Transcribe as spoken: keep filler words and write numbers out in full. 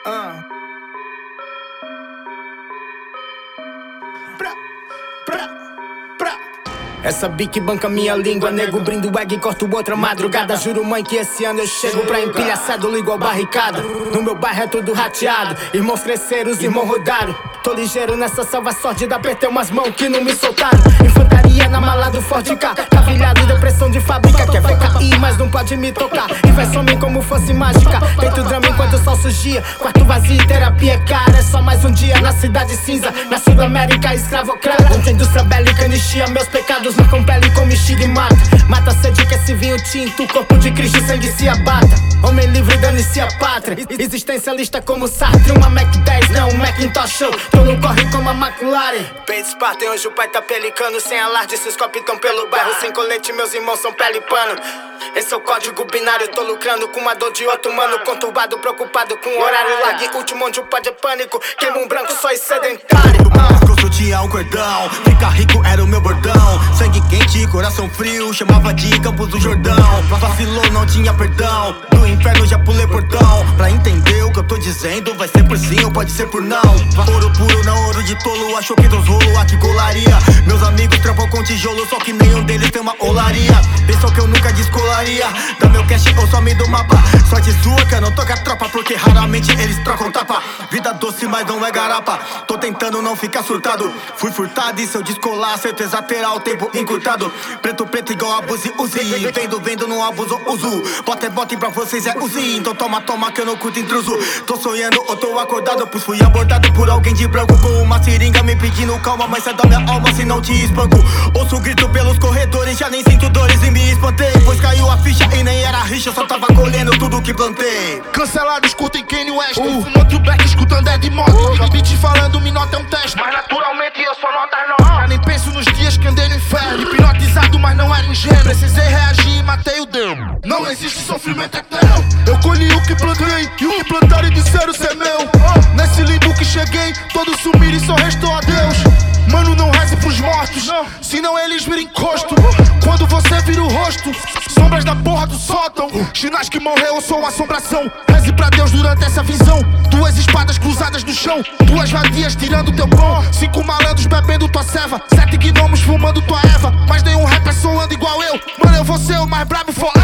Uh. Pra, pra, pra. Essa bique banca minha língua, nego. Brindo egg e corto outra madrugada. Juro, mãe, que esse ano eu chego pra empilhar cédula igual barricada. No meu bairro é tudo rateado. Irmãos cresceram, os irmãos rodaram. Tô ligeiro nessa salva sorte da P T, umas mãos que não me soltaram. Infantaria na mala do Forte K, cavilhado, depressão de fábrica. Quer ver cair, mas não pode me tocar. E vai sumir como fosse mágica. Deito drama enquanto o sol surgia. Quarto vazio e terapia, cara. É só mais um dia na cidade cinza. Na Sul-América, escravocrata. Muita indústria bélica, anistia. Meus pecados marcam pele como estica e mata. Mata a sede que esse vinho tinto. Corpo de Cristo, sangue se abata. Homem livre, dane-se a pátria. Existencialista como Sartre. Uma Mac dez, não um Macintosh Show. Tô no corre como a McLaren. Peito Esparta, hoje o pai tá pelicano. Sem alarde, esses copos tão pelo bairro. Sem colete, meus irmãos são pele e pano. Esse é o código binário, tô lucrando com a dor de outro mano. Conturbado, preocupado com o horário largue. Último onde o pó de pânico. Queima um branco, só sedentário. Eu tinha um cordão, ficar rico era o meu bordão. Sangue quente, coração frio, chamava de Campos do Jordão. Vacilou, não tinha perdão, do inferno já pulei portão. Pra entender o que eu tô dizendo, vai ser por sim ou pode ser por não. Ouro puro, não ouro de tolo, achou que dos rolo aqui colaria. Meus amigos trampam com tijolo, só que nenhum deles tem uma olaria. Pensou que eu nunca descolaria, dá meu cash ou some do mapa. Sorte sua que eu não toco a tropa, porque raramente eles trocam tapa. Vida doce, mas não é garapa, tô tentando não ficar surtado. Fui furtado e se eu descolar, certeza terá o tempo encurtado. Preto, preto igual abuso Uzi. Vendo, vendo, não abuso, uso. Bota é bota e pra vocês é Uzi. Então toma, toma que eu não curto intruso. Tô sonhando ou tô acordado, pois fui abordado por alguém de branco com uma seringa me pedindo calma, mas sai da minha alma se não te espanco. Ouço o grito pelos corredores, já nem sinto dores e me espantei. Pois caiu a ficha e nem era rixa, só tava colhendo tudo que plantei. Cancelados, curtem Kanye West. uh. Fumando o black, escutando Ed Mock. uh. Beat falando, me nota é um teste. Mas naturalmente eu só notas não. Já nem penso nos dias que andei no inferno. Hipnotizado, mas não era ingênuo. Precisei reagir e matei o demo. Não existe sofrimento eterno. Eu colhi o que plantei, e o que plantaram e disseram ser meu. Nesse limbo que cheguei, todos sumiram e só restou a Deus. Mano, não reze pros mortos, senão eles viram encosto. Quando você vira o rosto, sombras da porra do sótão. Chinás que morreu, eu sou uma assombração. Reze pra Deus durante essa visão. Duas espadas cruzadas no chão, duas vadias tirando teu pão. Cinco malandros bebendo tua ceva, sete gnomos fumando tua erva. Mas nenhum rapper soando igual eu. Mano, eu vou ser o mais brabo forever.